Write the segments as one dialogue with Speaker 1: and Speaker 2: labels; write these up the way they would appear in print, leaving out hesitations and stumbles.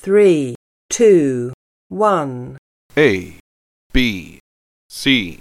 Speaker 1: 3, 2, 1.
Speaker 2: A, B, C.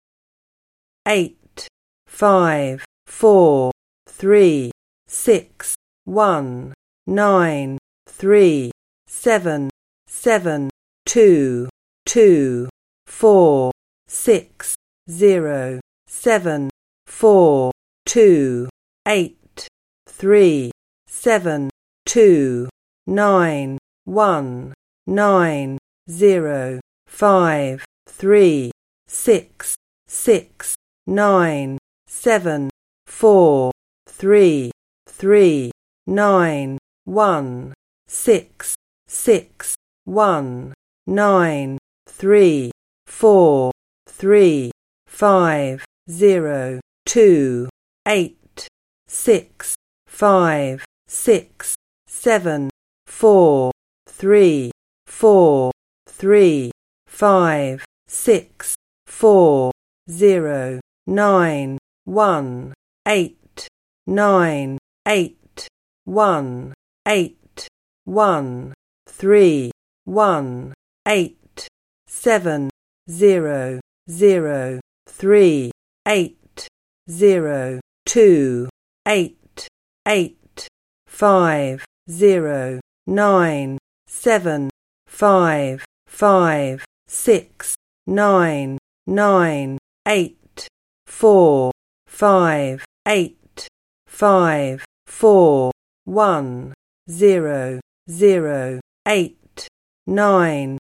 Speaker 1: 8, 5, 4, 3, 6, 1, 9, 3, 7, 7, 2, 2, 4, 6, 0, 7, 4, 2, 8, 3, 7, 2, 9, 1, 9, 0, 5, 3, 6, 6, 9, 7, 4, 3, 3, 9, 1, 6, 6, 1, 9, 3, 4, 3, 5, 0, 2, 8, 6, 5, 6, 7, 4, 3, 4, 3, 5, 6, 4, 0, 9, 1, 8, 9, 8, 1, 8, 1, 3, 1, 8, 7, 0, 0, 3, 8, 0, 2, 8, 8, 5, 0, 9, 7, 5, 5, 6, 9, 9, 8, 4, 5, 8, 5, 4, 1, 0, 0, 8, 9,